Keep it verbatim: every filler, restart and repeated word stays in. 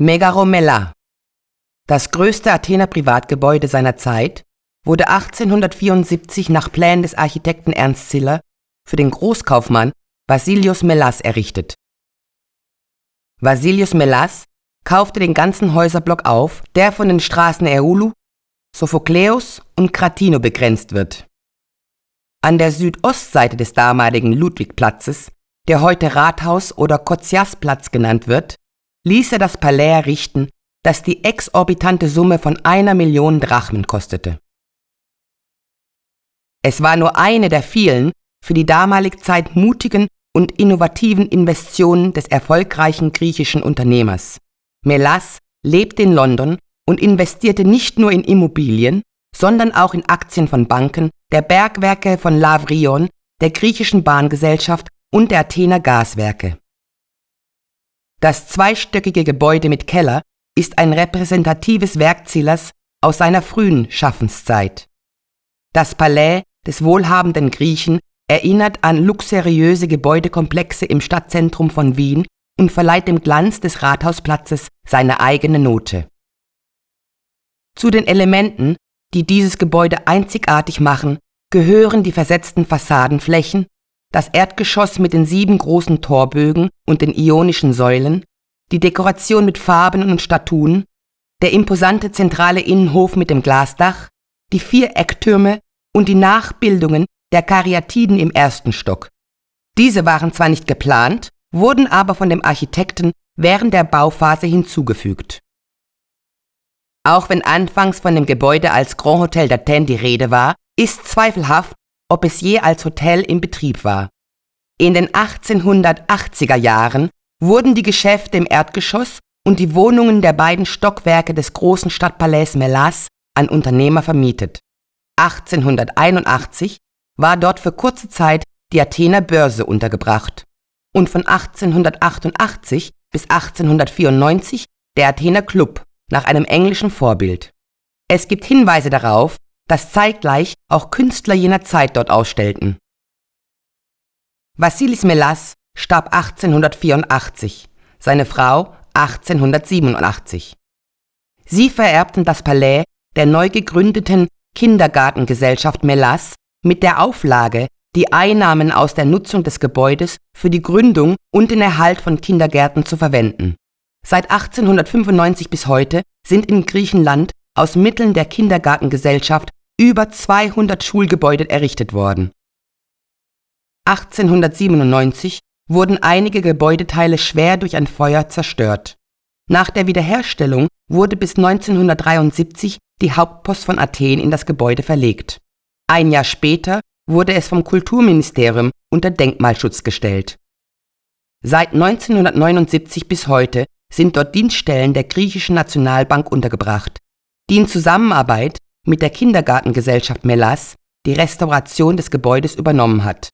Megaromela. Das größte Athener Privatgebäude seiner Zeit wurde achtzehnhundertvierundsiebzig nach Plänen des Architekten Ernst Ziller für den Großkaufmann Vasilios Melas errichtet. Vasilios Melas kaufte den ganzen Häuserblock auf, der von den Straßen Eoulou, Sophokleos und Kratino begrenzt wird. An der Südostseite des damaligen Ludwigplatzes, der heute Rathaus- oder Koziasplatz genannt wird, ließ er das Palais errichten, das die exorbitante Summe von einer Million Drachmen kostete. Es war nur eine der vielen für die damalige Zeit mutigen und innovativen Investitionen des erfolgreichen griechischen Unternehmers. Melas lebte in London und investierte nicht nur in Immobilien, sondern auch in Aktien von Banken, der Bergwerke von Lavrion, der griechischen Bahngesellschaft und der Athener Gaswerke. Das zweistöckige Gebäude mit Keller ist ein repräsentatives Werk Zillers aus seiner frühen Schaffenszeit. Das Palais des wohlhabenden Griechen erinnert an luxuriöse Gebäudekomplexe im Stadtzentrum von Wien und verleiht dem Glanz des Rathausplatzes seine eigene Note. Zu den Elementen, die dieses Gebäude einzigartig machen, gehören die versetzten Fassadenflächen, das Erdgeschoss mit den sieben großen Torbögen und den ionischen Säulen, die Dekoration mit Farben und Statuen, der imposante zentrale Innenhof mit dem Glasdach, die vier Ecktürme und die Nachbildungen der Karyatiden im ersten Stock. Diese waren zwar nicht geplant, wurden aber von dem Architekten während der Bauphase hinzugefügt. Auch wenn anfangs von dem Gebäude als Grand Hotel d'Athènes die Rede war, ist zweifelhaft, ob es je als Hotel in Betrieb war. In den achtzehnhundertachtziger Jahren wurden die Geschäfte im Erdgeschoss und die Wohnungen der beiden Stockwerke des großen Stadtpalais Melas an Unternehmer vermietet. achtzehnhunderteinundachtzig war dort für kurze Zeit die Athener Börse untergebracht und von achtzehnhundertachtundachtzig bis achtzehnhundertvierundneunzig der Athener Club nach einem englischen Vorbild. Es gibt Hinweise darauf, dass zeitgleich auch Künstler jener Zeit dort ausstellten. Vasilis Melas starb achtzehnhundertvierundachtzig, seine Frau achtzehnhundertsiebenundachtzig. Sie vererbten das Palais der neu gegründeten Kindergartengesellschaft Melas mit der Auflage, die Einnahmen aus der Nutzung des Gebäudes für die Gründung und den Erhalt von Kindergärten zu verwenden. Seit achtzehnhundertfünfundneunzig bis heute sind in Griechenland aus Mitteln der Kindergartengesellschaft über zweihundert Schulgebäude errichtet worden. achtzehnhundertsiebenundneunzig wurden einige Gebäudeteile schwer durch ein Feuer zerstört. Nach der Wiederherstellung wurde bis neunzehnhundertdreiundsiebzig die Hauptpost von Athen in das Gebäude verlegt. Ein Jahr später wurde es vom Kulturministerium unter Denkmalschutz gestellt. Seit neunzehnhundertneunundsiebzig bis heute sind dort Dienststellen der griechischen Nationalbank untergebracht, die in Zusammenarbeit mit der Kindergartengesellschaft Melas die Restauration des Gebäudes übernommen hat.